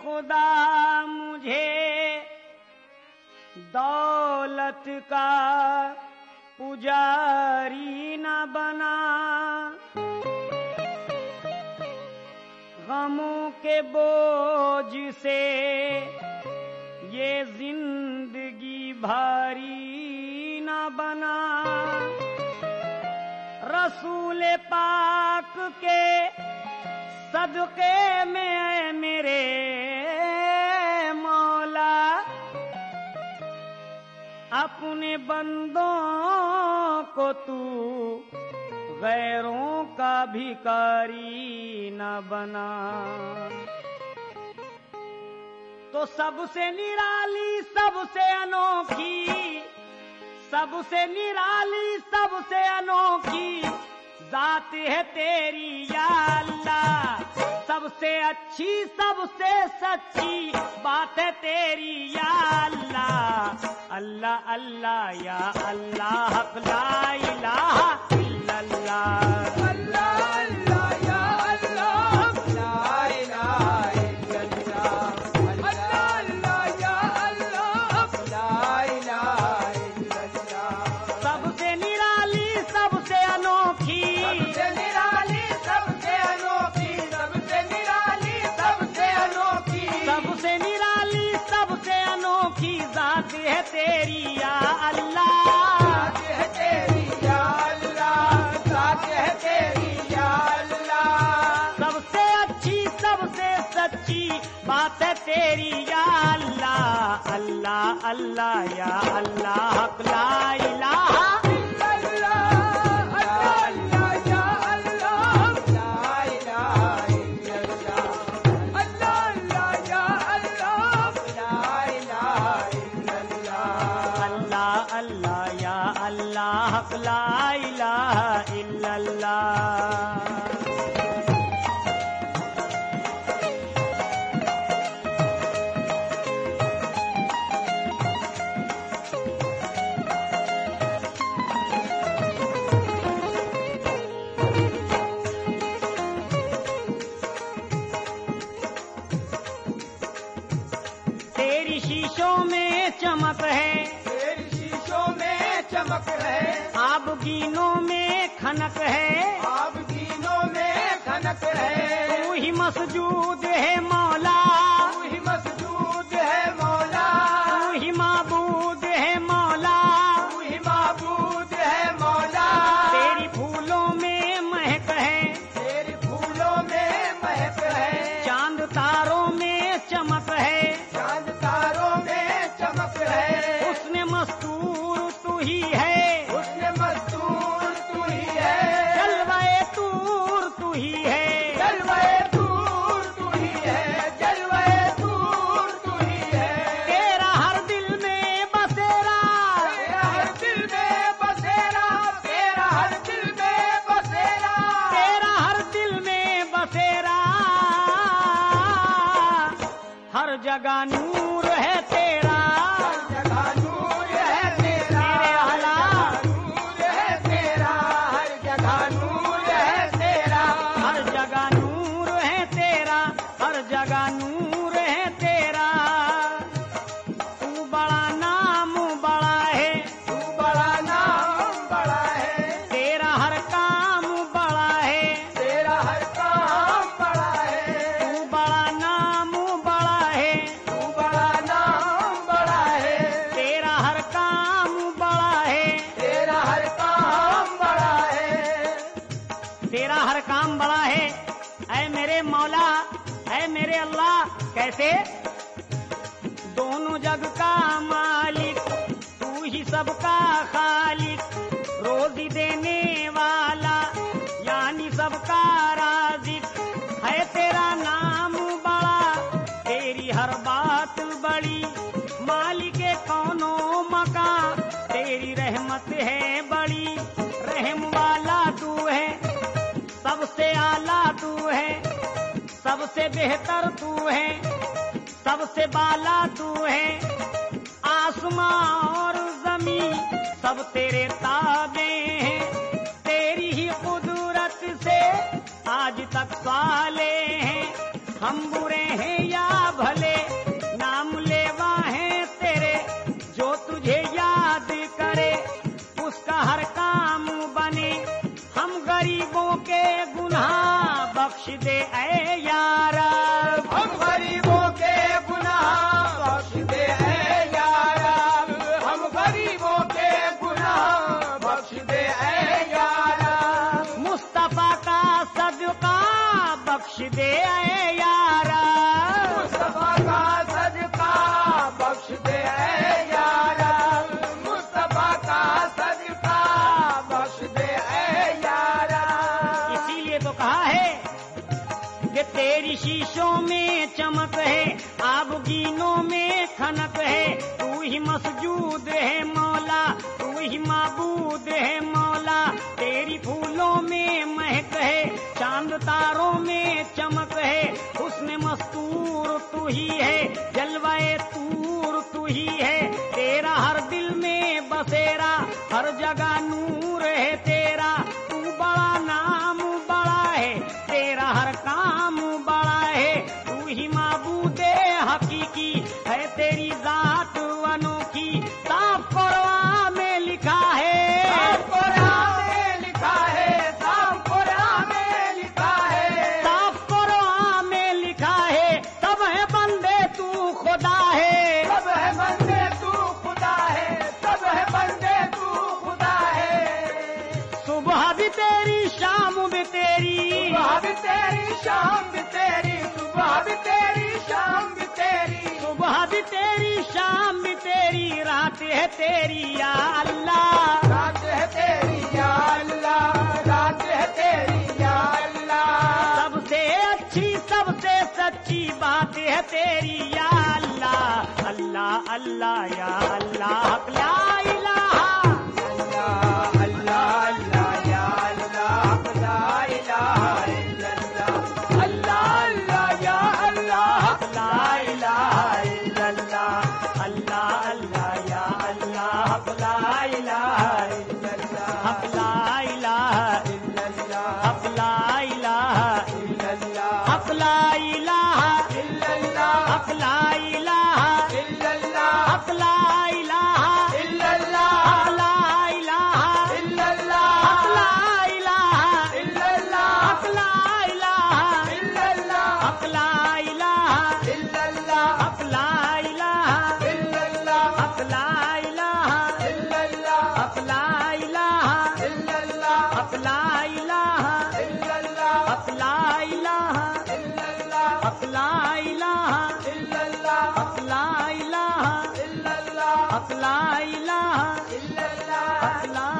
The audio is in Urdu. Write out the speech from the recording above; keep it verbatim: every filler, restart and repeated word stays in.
خدا مجھے دولت کا پجاری نہ بنا، غموں کے بوجھ سے یہ زندگی بھاری نہ بنا، رسول پاک کے صدقے میں اے میرے مولا اپنے بندوں کو تو غیروں کا بھکاری نہ بنا۔ تو سب سے نرالی سب سے انوکھی، سب سے نرالی سب سے انوکھی ذات ہے تیری یا اللہ، سب سے اچھی سب سے سچی بات ہے تیری یا اللہ، اللہ اللہ یا اللہ حق لا الہ الا اللہ، اللہ اللہ یا اللہ لا الہ الا اللہ، اللہ اللہ یا اللہ لا الہ الا اللہ، سب سے نرالی سب سے انوکھی، سب سے نرالی سب سے انوکھی، سب سے نرالی سب سے انوکھی، سب سے نرالی سب سے انوکھی ذات ہے تیری یا اللہ، ذات ہے تیری یا اللہ، ذات ہے تیری یا اللہ، سب سے اچھی سب سے سچی بات ہے تیری یا اللہ، اللہ اللہ یا اللہ حق لا الہ الا اللہ، اللہ اللہ یا اللہ لا الہ الا اللہ، اللہ اللہ یا اللہ لا الہ الا اللہ، اللہ اللہ یا اللہ حق لا الہ الا اللہ۔ تیری شیشوں میں چمک ہے، تیری شیشوں میں چمک ہے، آبگینوں میں کھنک ہے، آبگینوں میں کھنک ہے، تو ہی مسجود ہے مولا، تو ہی مسجود ہے مولا، تو ہی معبود ہے مولا، تو ہی معبود ہے مولا، تیری پھولوں میں مہک ہے، تیری پھولوں میں مہک ہے، چاند تاروں میں چمک ہے، چاند تاروں میں چمک ہے، اس نے مستور تو ہی ہے، اس نے مستور تو ہی ہے، جلوے تور تو ہی ہے، جلوے دور تو ہی ہے، جلوے دور تو ہی ہے، تیرا ہر دل میں بسیرا، تیرا ہر دل میں بسیرا، تیرا ہر دل میں بسیرا، تیرا ہر دل میں بسیرا، ہر جگہ نور ہے تیرا، ہر جگہ نور ہے تیرا، میرے اللہ، نور ہے تیرا، ہر جگہ نور ہے تیرا، ہر جگہ نور ہے تیرا، ہر جگہ نور ہے تیرا، تو بڑا نام بڑا ہے، تو بڑا نام بڑا ہے، تیرا ہر کام بڑا ہے، تیرا ہر کام بڑا ہے، تو بڑا نام بڑا ہے، تو بڑا نام بڑا ہے، تیرا ہر کام بڑا ہے، تیرا ہر کام بڑا ہے، تیرا ہر کام بڑا ہے، اے میرے مولا، اے میرے اللہ، کیسے؟ دونوں جگ کا مالک، تو ہی سب کا خالق، روزی دینے والا یعنی سب کا رازق، ہے تیرا نام بڑا، تیری ہر بات بڑی، مالک کونو مکان، تیری رحمت ہے بڑی، رحم والا تو ہے، سب سے اعلیٰ تو ہے، سب سے بہتر تو ہے، سب سے بالا تو ہے، آسمان اور زمین سب تیرے تابع ہیں، تیری ہی قدرت سے آج تک صالح ہیں، ہم برے ہیں یا भले नाम लेवा है तेरे, जो तुझे याद करे उसका हर काम बने। हम गरीबों के गुनाह बख्श दे ऐ यारा, हम गरीबों के गुनाह बख्श दे ऐ यारा, हम गरीबों के गुनाह बख्श दे ऐ यारा। मुस्तफा का सदका बख्श दे ऐ यारा, मुस्तफा का सदका बख्श दे ऐ यारा, मुस्तफा का सदका बख्श दे ऐ यारा। इसीलिए तो कहा है कि तेरी शीशों में चमक है, आबगीनों में खनक है। तू ही मसजूद है मौला, तू ही माबूद है मौला। तेरी फूलों में महक है, चांद तारों में चमक है। हुस्न मस्तूर तू ही है, जलवाए तूर तू ही है। तेरा हर दिल में बसेरा, हर जगह नूर है तेरा। तू बड़ा नाम बड़ा है, तेरा हर काम बड़ा है। तू ही माबूदे हकीकी है, तेरी जात अनोखी। साफ कुरान में लिखा है, साफ कुरान में लिखा है, साफ कुरान में लिखा है, साफ कुरान में लिखा है। सब है बंदे तू खुदा है, सब है बंदे तू खुदा है, सब है बंदे तू खुदा है। सुबह भी तेरी शाम भी तेरी, सुबह भी तेरी शाम भी तेरी, सुबह भी तेरी शाम भी तेरी, सुबह भी तेरी शाम भी तेरी। रात है तेरी या अल्लाह, रात है तेरी या अल्लाह, रात है तेरी या अल्लाह। सबसे अच्छी सबसे सच्ची बात है तेरी या अल्लाह। अल्लाह अल्लाह या अल्लाह, ला इलाहा अल्लाह अल्लाह अल्लाह या अल्लाह, ला इलाहा इल्लल्लाह। अल्लाह अल्लाह या अल्लाह, ला इलाहा इल्लल्लाह। अल्लाह अल्लाह या अल्लाह, ला इलाहा इल्लल्लाह, हक ला इलाहा इल्लल्लाह, हक ला इलाहा इल्लल्लाह, हक ला इलाहा इल्लल्लाह, हक ला इलाहा इल्लल्लाह, हक ला इलाहा इल्लल्लाह, हक ला इलाहा इल्लल्लाह, हक ला इलाहा इल्लल्लाह, हक ला इलाहा इल्लल्लाह, हक ला इलाहा इल्लल्लाह, हक ला इलाहा इल्लल्लाह, हक ला इलाहा इल्लल्लाह, हक ला इलाहा इल्लल्लाह, हक ला इलाहा इल्लल्लाह, हक ला इलाहा इल्लल्लाह, हक ला इलाहा इल्लल्लाह, हक ला इलाहा इल्लल्लाह, हक ला इलाहा इल्लल्लाह, हक ला